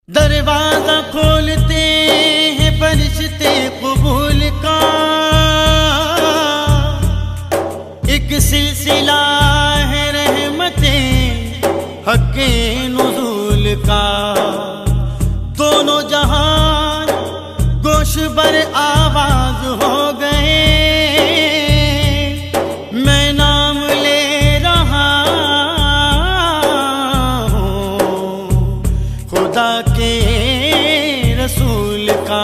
دروازہ کھولتے ہیں فرشتے قبول کا، ایک سلسلہ ہے رحمتیں حق نزول کا، دونوں جہان گوش بر آواز ہو گئے، میں نام لے رہا ہوں خدا کے رسول کا،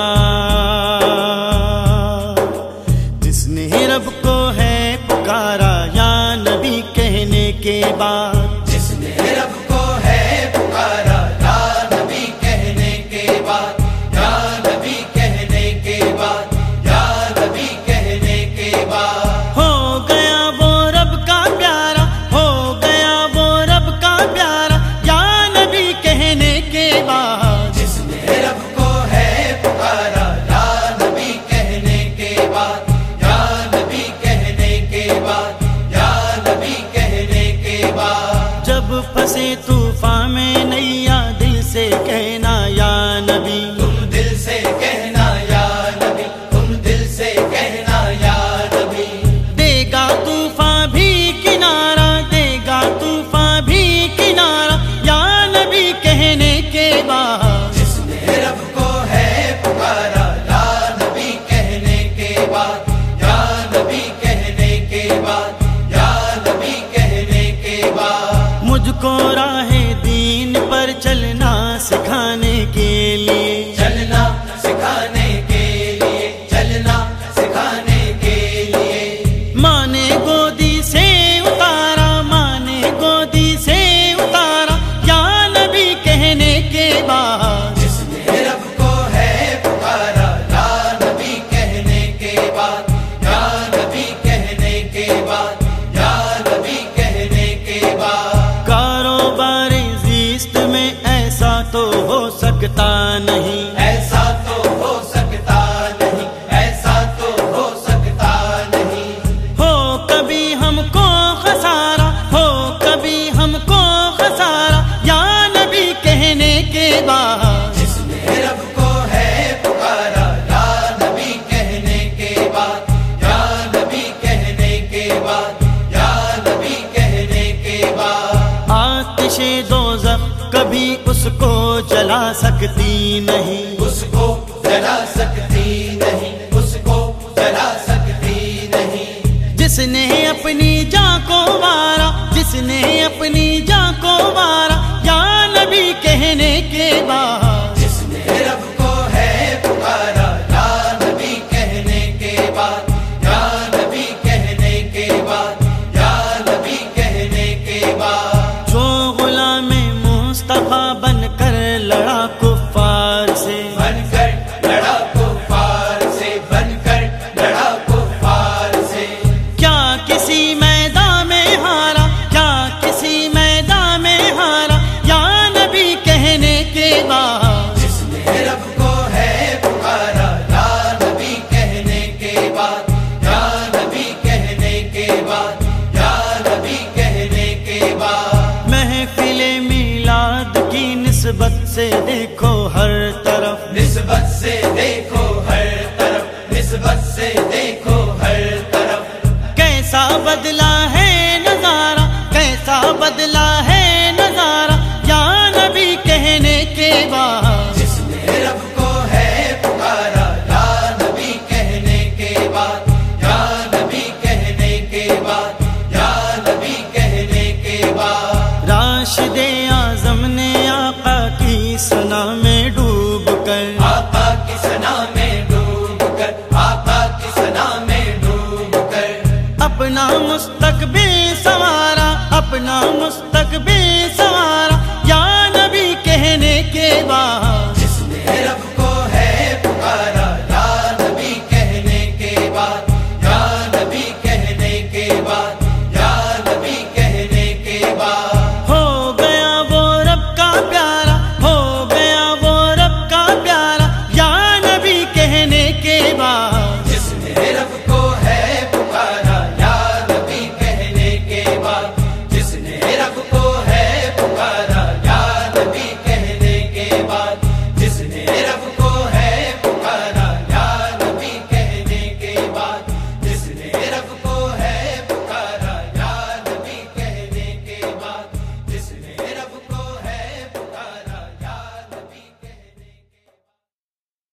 جس نے رب کو ہے پکارا یا نبی کہنے کے بعد، جس نے رب کو ہے پکارا یا نبی کہنے کے بعد، یا نبی کہنے کے بعد، یا نبی کہنے کے بعد، ہو گیا وہ رب کا پیارا، ہو گیا وہ رب کا پیارا یا نبی کہنے کے بعد، جس نے رب کو ہے پکارا یا نبی کہنے کے بعد، یا نبی کہنے کے بعد، یا نبی کہنے کے بعد، جب پھنسے طوفان میں نیا دل سے کہنا یا نبی، تم دل سے کہنا یا نبی، تم دل سے کہنا یا نبی، دے گا طوفان بھی کنارہ، دے گا طوفان بھی کنارہ یا نبی کہنے کے بعد، جس نے رب کو ہے پکارا یا نبی کہنے کے بعد، یا نبی کہنے کے بعد، یا نبی کہنے کے بعد، مجھ کو راہ دین پر چلنا سکھانے کے لیے، چلنا سکھانے کے لیے، چلنا سکھانے کے لیے، ماں نے گودی سے اتارا، ماں نے گودی سے اتارا یا نبی کہنے کے بعد، جس نے رب کو ہے پکارا یا نبی کہنے کے بعد، یا نبی کہنے کے بعد، یا نبی کہنے کے بعد، کاروبار زیست میں ایسا تو ہو سکتا نہیں، ایسا تو ہو سکتا نہیں، ایسا تو ہو سکتا نہیں، ہو کبھی ہم کو خسارہ، ہو کبھی ہم کو خسارہ یا نبی کہنے کے بعد، جس نے رب کو ہے پکارا یا نبی کہنے کے بعد، یا نبی کہنے کے بعد، یا نبی کہنے کے بعد، آتش دوزخ کبھی اس کو جلا سکتی نہیں، اس کو جلا سکتی نہیں، اس کو جلا سکتی نہیں، جس نے اپنی جان کو مارا، جس نے اپنی جان کو مارا یا نبی کہنے کے بعد، جس نے رب کو ہے پکارا یا نبی کہنے کے بعد، یا نبی کہنے کے بعد، یا نبی کہنے کے بعد، جو غلام مصطفیٰ بن کر لڑا کفار سے، بن کر لڑا کفار سے، بن کر لڑا کفار سے، کیا کسی میدان میں ہارا، کیا کسی میدان میں ہارا یا نبی کہنے کے بعد، جس نے رب کو ہے پکارا یا نبی کہنے کے بعد، یا نبی کہنے کے بعد، یا نبی کہنے کے بعد، محفل میلاد کی نسبت سے دیکھو ہر طرف، نسبت سے دیکھو ہر طرف، نسبت سے دیکھو ہر طرف، کیسا بدلا ہے نظارہ، کیسا بدلا ہے نظارہ یا نبی کہنے کے بعد، جس نے رب کو ہے پکارا یا نبی کہنے کے بعد، یا نبی کہنے کے بعد، یا نبی کہنے کے بعد، راشد اعظم نے آقا کی ثنا میں ڈوب کر، آقا کی ثنا میں ڈوب کر، آقا کی ثنا میں ڈوب کر، اپنا مستقبل سنوارا، اپنا مستقبل سنوارا یا نبی کہنے کے بعد،